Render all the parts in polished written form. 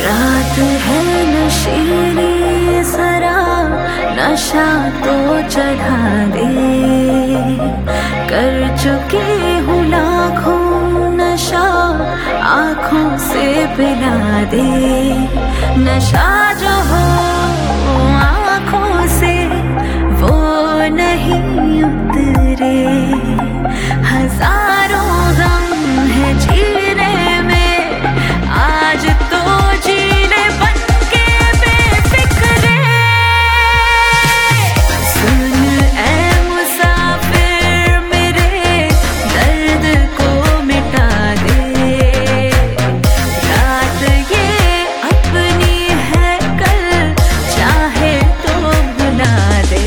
रात है नशीली जरा नशा तो चढ़ा दे, कर चुकी हूँ लाखों नशा आँखों से पिला दे। नशा जो हो आँखों से वो नहीं उतरे, हजारों गम है जीने में, आज तो जीने बन के बेफिक्रे। सुन ऐ मुसाफिर मेरे दर्द को मिटा दे, रात ये अपनी है कल चाहे तो भुला दे।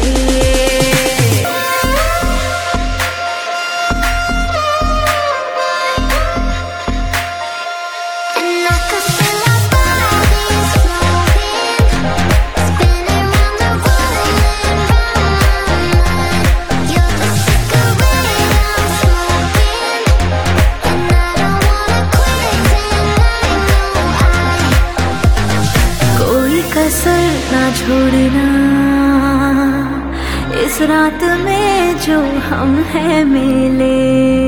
कसर ना छोड़ना इस रात में जो हम हैं मिले।